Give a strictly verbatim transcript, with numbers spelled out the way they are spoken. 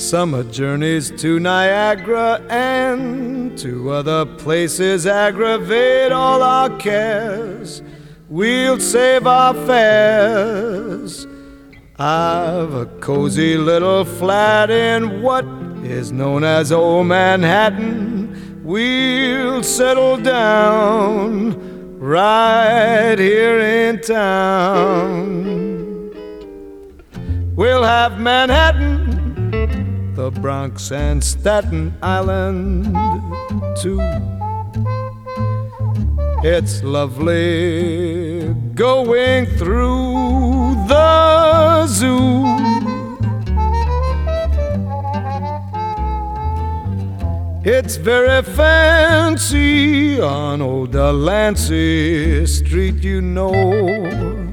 summer journeys to Niagara and to other places aggravate all our cares. We'll save our fares. I've a cozy little flat in what is known as Old Manhattan. We'll settle down right here in town. We'll have Manhattan, the Bronx and Staten Island too. It's lovely going through the zoo. It's very fancy on old Delancey Street, you know.